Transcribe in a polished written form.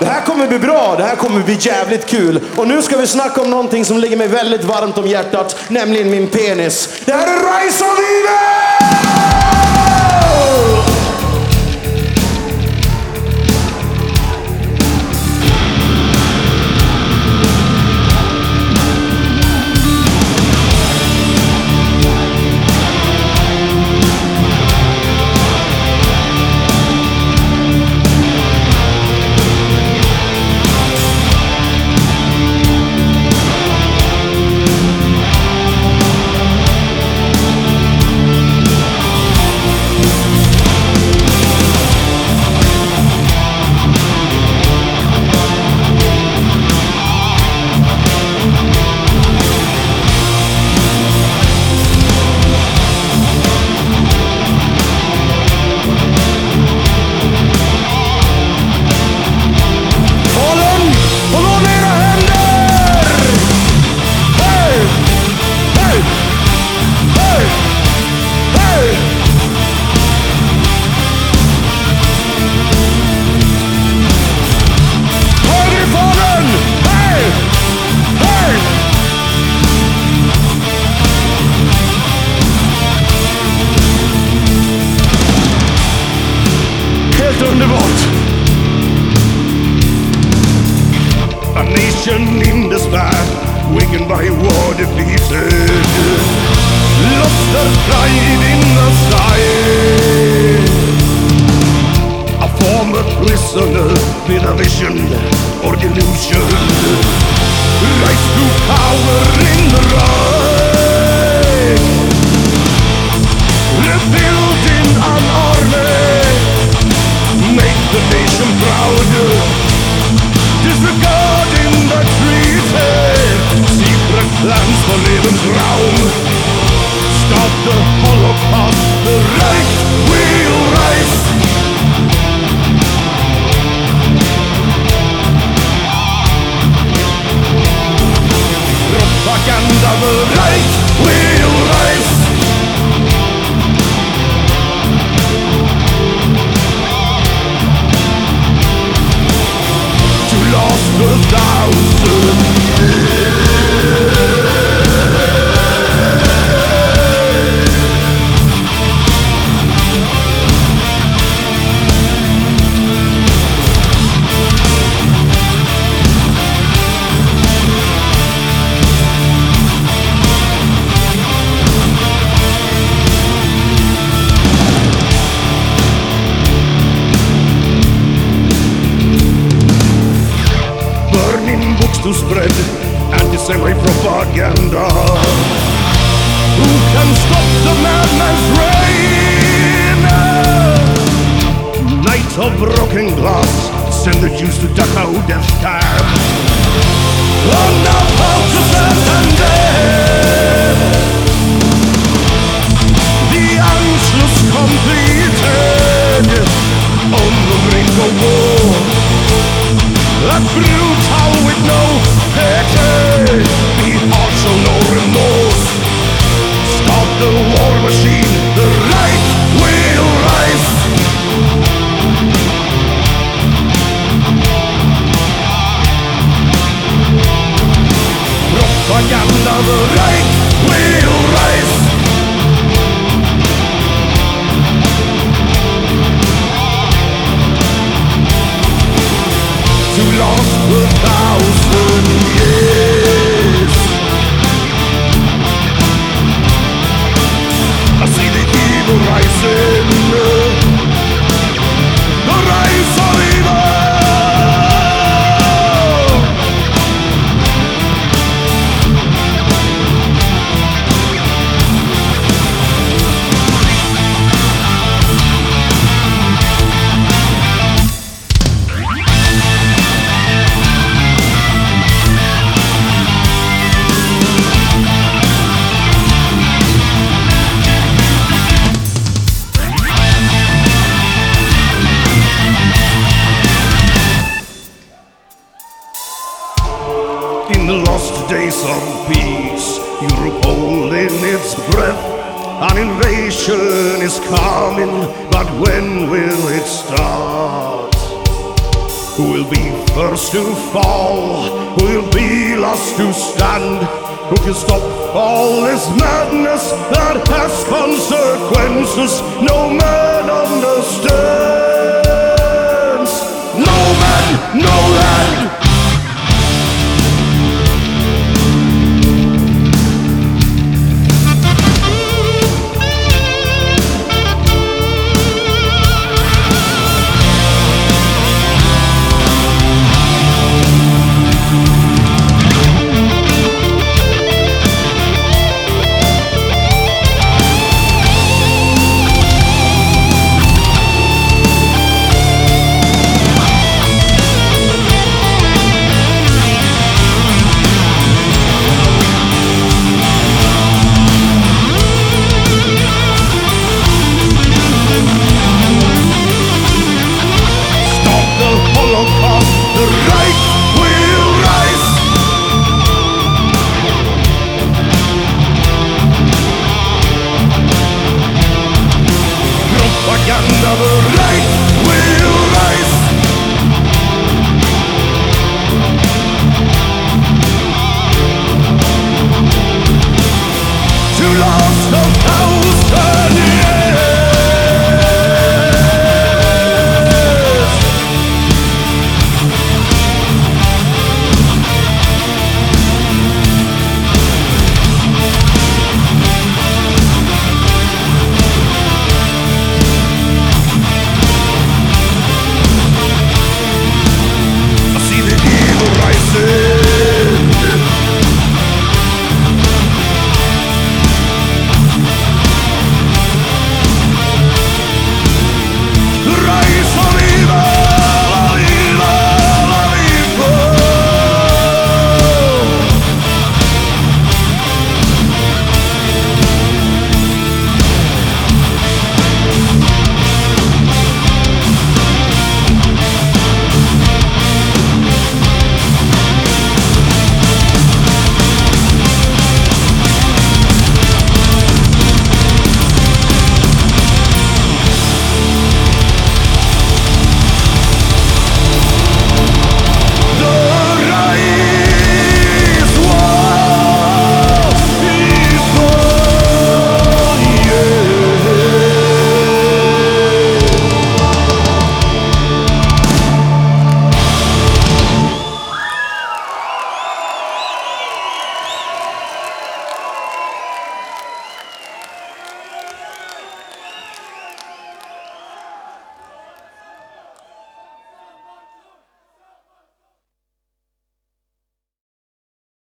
Det här kommer bli bra, det här kommer bli jävligt kul. Och nu ska vi snacka om någonting som ligger mig väldigt varmt om hjärtat, nämligen min penis. Det här är Rise of Evil! A nation in despair, weakened by war defeated, lost their pride in the sky. A former prisoner with a vision or delusion, rise to power in the right, rebuilding an army, make the nation proud. Disregarding the treaty, secret plans for Lebensraum. Stop the Holocaust, the Reich will rise. Propaganda, the Reich will rise. Lost 1,000 years. To spread anti-Semite propaganda. Who can stop the madman's reign? Night of broken glass, send the Jews to Dachau death camp. On now how to Santander, the Anschluss completed, on the brink of war. A brutal with no pity, be harsh, show no remorse. Stop the war machine, the right will rise. Propaganda, the right will rise. To last 1,000 years. I see the evil rising, the rise of evil. In the lost days of peace, Europe holding its breath. An invasion is coming, but when will it start? Who will be first to fall? Who will be last to stand? Who can stop all this madness that has consequences no man understands?